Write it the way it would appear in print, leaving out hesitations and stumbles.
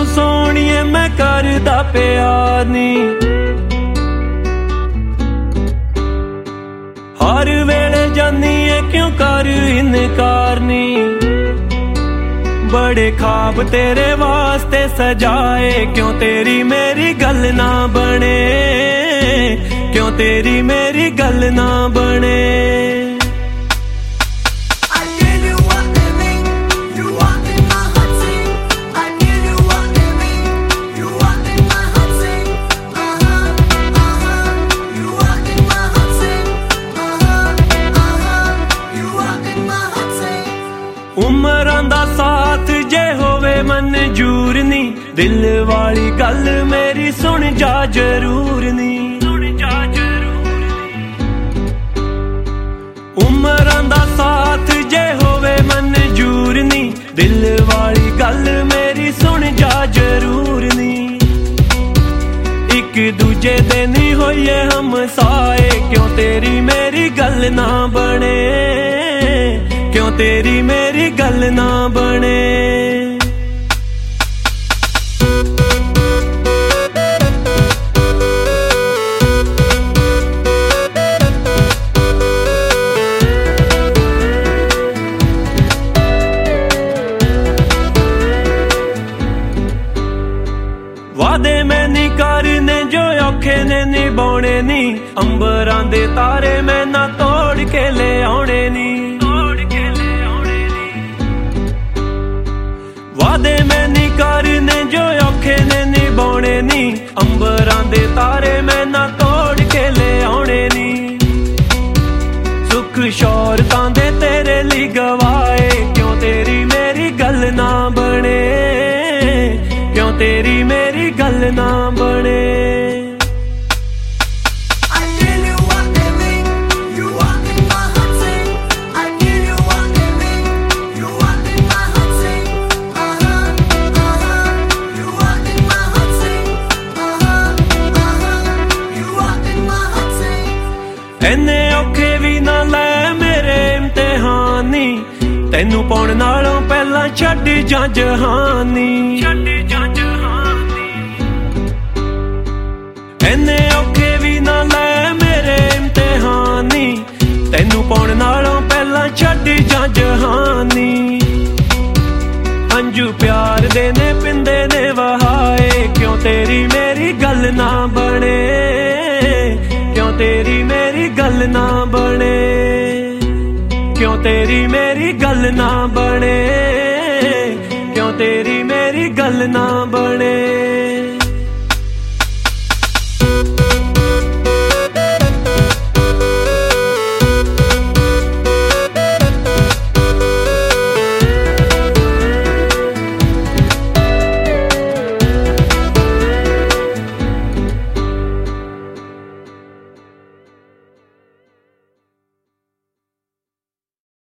ਸੋਹਣੀਏ ਮੈਂ ਕਰਦਾ ਪਿਆਰ ਨੀ, ਹਰ ਵੇਲੇ ਜਾਨੀ ਏ ਕਿਉਂ ਕਰ ਇਨਕਾਰ ਨੀ। बड़े ख्वाब तेरे वास्ते सजाए, क्यों तेरी मेरी गल ना बने, क्यों तेरी मेरी गल ना बने। उमरां दा साथ जे होवे मंजूर नी, दिल वाली गल मेरी सुन जा जरूर नी। उमरां दा साथ जे होवे मंजूर नी, दिल वाली गल मेरी सुन जा जरूर नी। एक दूजे दे नी होइए हम साए, क्यों तेरी मेरी गल ना बने, क्यों तेरी मेरी गल ना बने। वादे मैं नी करने जो औखे ने निभाने नी, अंबरां दे तारे मैं ना तोड़ के ले आने नी। वादे मैं नी करने जो औखे ने निभाने नी, अंबरां दे तारे मैं ना तोड़ के ले आने नी। सुख शौहरतां दे तेरे ली गवाए, क्यों तेरी मेरी गल ना बने, क्यों तेरी मेरी गल ना बने। इन्ने औखे भी ना लै मेरे इम्तिहानी, तैनू पाउण नालों पहला छड्ड जा जहानी। इन्ने औखे भी ना लै मेरे इम्तिहानी, तैनू पाउण नालों पहला छड्ड जा जहानी। अंजू प्यार दे ने पिंदे ने वहाए, क्यों तेरी मेरी गल ना बने, क्यों तेरी मेरी गल ना बने, क्यों तेरी मेरी गल ना बने, क्यों तेरी मेरी गल ना बने।